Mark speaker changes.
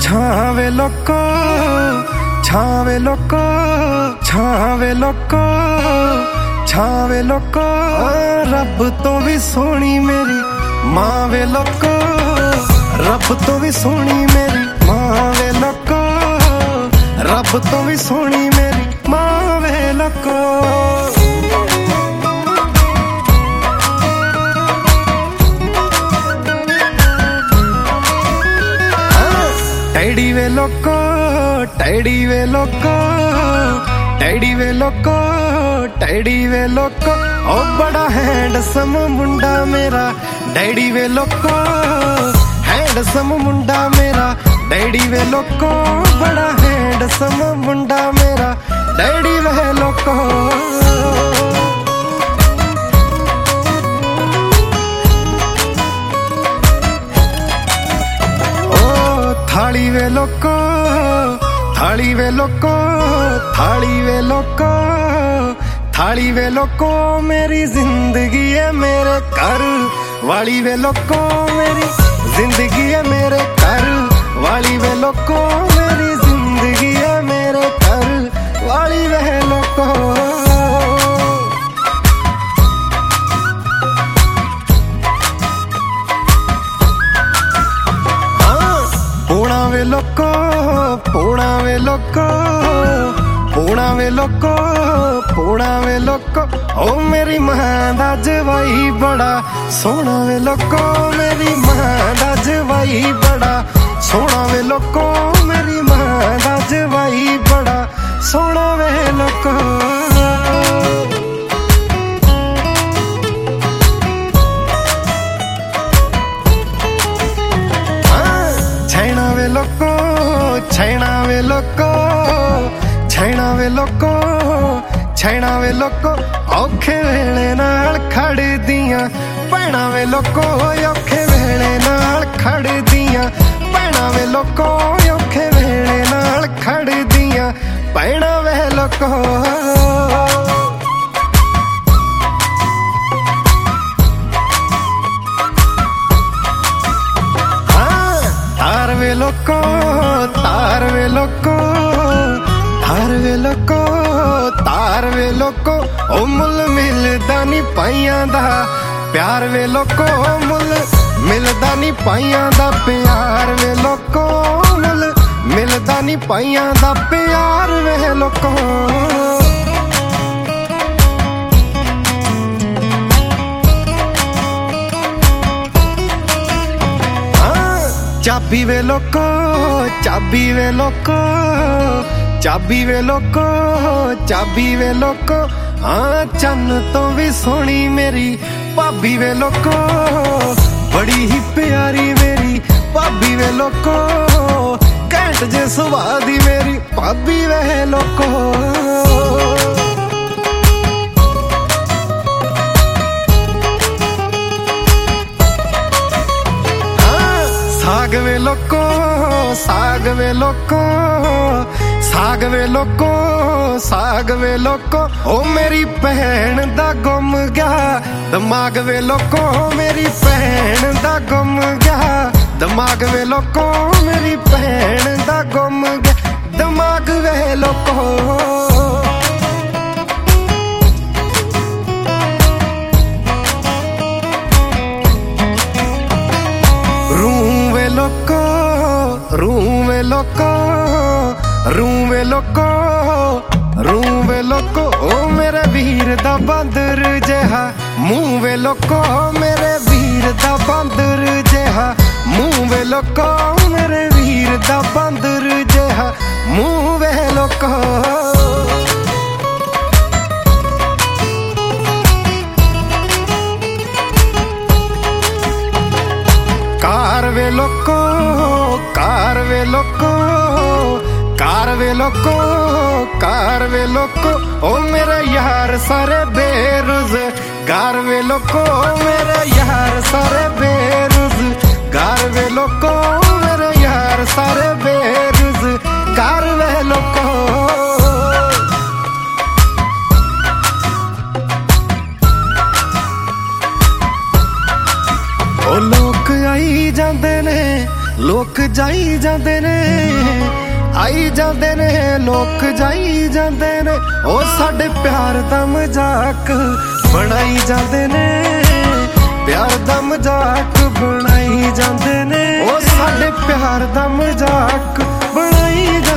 Speaker 1: छावे लोको छावे लोको छावे लोको छावे लोको रब तो भी सोहनी मेरी मां वे लोको रब तो भी सोहनी मेरी मां वे लोको रब तो भी सोहनी मेरी मां वे लोको टैडी वे लोको टैडी वे लोको टैडी वे लोको टैडी वे लोको ओ बड़ा हैंडसम मुंडा मेरा डैडी वे लोको हैंडसम मुंडा मेरा डैडी वे लोको बड़ा हैंडसम मुंडा मेरा डैडी वे लोको थाली वे लोको थाली वे लोको थाली वे लोको थाली वे लोको मेरी जिंदगी है मेरे घर वाली वे लोको मेरी जिंदगी है मेरे घर वाली वे लोको मेरी जिंदगी है मेरे घर वाली वे लोको पूना वे लोको पूना वे लोको पूना वे लोको पूना वे लोको ओ मेरी मां दा जवाई बड़ा सोहना वे लोको मेरी मां दा जवाई बड़ा सोहना वे लोको मेरी मां दा जवाई बड़ा सोहना वे लोको छैना वे लोको छैना वे लोको छैना वे लोको छैना वे लोको औखे वेले नाल खड़दियां भैणां वे लोको औखे वेले नाल खड़दियां भैणां वे लोको औखे वेले नाल खड़दियां भैणां वे लोको तार वे लोको तार वे लोको तार वे लोको तार वे लोको ओ मुल मिलदा नी पाइयां दा प्यार वे लोको मुल मिलदा नी पाइयां दा प्यार वे लोको मुल मिलदा नी पाइयां दा प्यार वे लोको चाबी वे लोको चाबी वे लोको चाबी वे लोको चाबी वे लोको हाँ चन्न तो भी सोहनी मेरी भाभी वे लोको बड़ी ही प्यारी मेरी भाभी वे लोको घैंट जे सुभाऽ दी मेरी भाभी वे लोको साग वे लोको साग वे लोको साग वे लोको साग वे लोको ओ मेरी भैन दा गुम गया दिमाग वे लोको मेरी भैन दा गुम गया दिमाग वे लोको मेरी भैन दा गुम गया दिमाग वे लोको रूवे लोको रूवे लोको रूवे लोको रूवे लोको ओ मेरे वीर दा बंदर जेहा मुंह वे लोको मेरे वीर दा बंदर जेहा मुंह वे लोको मेरे वीर दा बंदर जेहा मुंह वे लोको कार वे लोको कार वे लोको कार वे लोको कार वे लोको ओ मेरे यार सारे बेरोज़गार वे लोको मेरे यार सारे बेरोज़गार वे लोको मेरे यार सारे बेरोज़गार वे लोको ओ लोग आई जांदे ने लोक जाई जांदे ने आई जांदे ने, लोक जाई जांदे ने, ओ साडे प्यार दा मजाक बनाई जांदे ने, प्यार दा मजाक बनाई जांदे ने, ओ साडे प्यार दा मजाक बनाई